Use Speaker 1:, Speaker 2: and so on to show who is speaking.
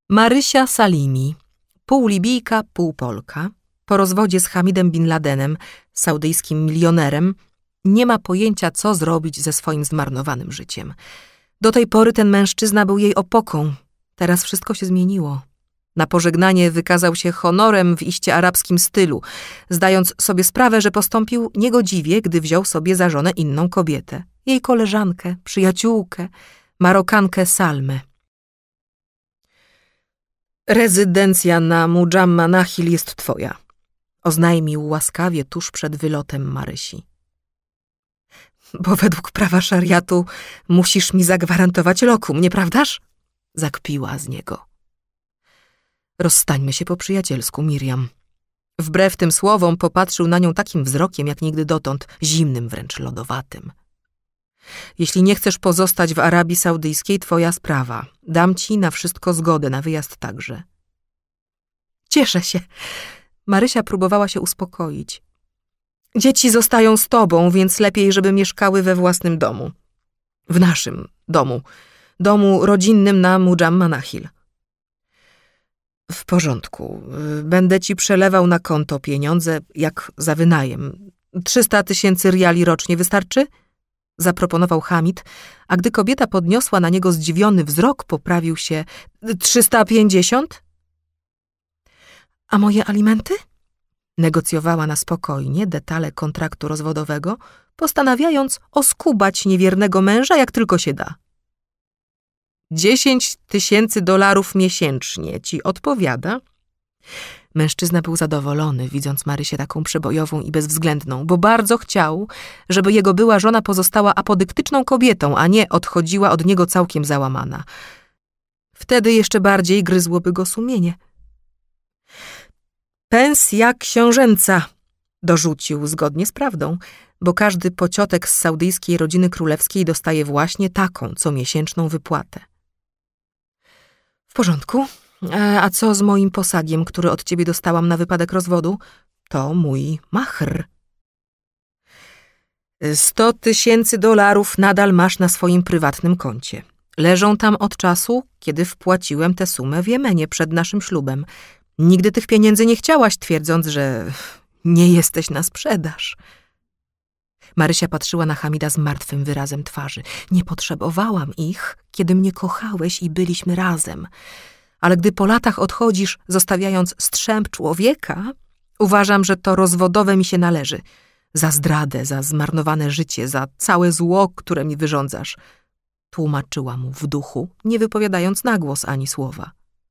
Speaker 1: Marysia Salimi, pół Libijka, pół Polka, po rozwodzie z Hamidem Bin Ladenem, saudyjskim milionerem, nie ma pojęcia, co zrobić ze swoim zmarnowanym życiem. Do tej pory ten mężczyzna był jej opoką. Teraz wszystko się zmieniło. Na pożegnanie wykazał się honorem w iście arabskim stylu, zdając sobie sprawę, że postąpił niegodziwie, gdy wziął sobie za żonę inną kobietę. Jej koleżankę, przyjaciółkę, Marokankę Salmę. Rezydencja na Mujamma Nahil jest twoja, oznajmił łaskawie tuż przed wylotem Marysi. Bo według prawa szariatu musisz mi zagwarantować lokum, nieprawdaż? Zakpiła z niego. Rozstańmy się po przyjacielsku, Miriam. Wbrew tym słowom popatrzył na nią takim wzrokiem, jak nigdy dotąd, zimnym, wręcz lodowatym. Jeśli nie chcesz pozostać w Arabii Saudyjskiej, twoja sprawa. Dam ci na wszystko zgodę, na wyjazd także. Cieszę się. Marysia próbowała się uspokoić. Dzieci zostają z tobą, więc lepiej, żeby mieszkały we własnym domu. W naszym domu. Domu rodzinnym na Mujamma Nahil. W porządku. Będę ci przelewał na konto pieniądze, jak za wynajem. 300 000 riali rocznie wystarczy? Zaproponował Hamid, a gdy kobieta podniosła na niego zdziwiony wzrok, poprawił się. 350? A moje alimenty? Negocjowała na spokojnie detale kontraktu rozwodowego, postanawiając oskubać niewiernego męża, jak tylko się da. 10 000 dolarów miesięcznie ci odpowiada? Mężczyzna był zadowolony, widząc Marysię taką przebojową i bezwzględną, bo bardzo chciał, żeby jego była żona pozostała apodyktyczną kobietą, a nie odchodziła od niego całkiem załamana. Wtedy jeszcze bardziej gryzłoby go sumienie. Pensja książęca, dorzucił zgodnie z prawdą, bo każdy pociotek z saudyjskiej rodziny królewskiej dostaje właśnie taką comiesięczną wypłatę. W porządku. A co z moim posagiem, który od ciebie dostałam na wypadek rozwodu? To mój machr. 100 000 dolarów nadal masz na swoim prywatnym koncie. Leżą tam od czasu, kiedy wpłaciłem tę sumę w Jemenie przed naszym ślubem. Nigdy tych pieniędzy nie chciałaś, twierdząc, że nie jesteś na sprzedaż. Marysia patrzyła na Hamida z martwym wyrazem twarzy. Nie potrzebowałam ich, kiedy mnie kochałeś i byliśmy razem. Ale gdy po latach odchodzisz, zostawiając strzęp człowieka, uważam, że to rozwodowe mi się należy. Za zdradę, za zmarnowane życie, za całe zło, które mi wyrządzasz. Tłumaczyła mu w duchu, nie wypowiadając na głos ani słowa.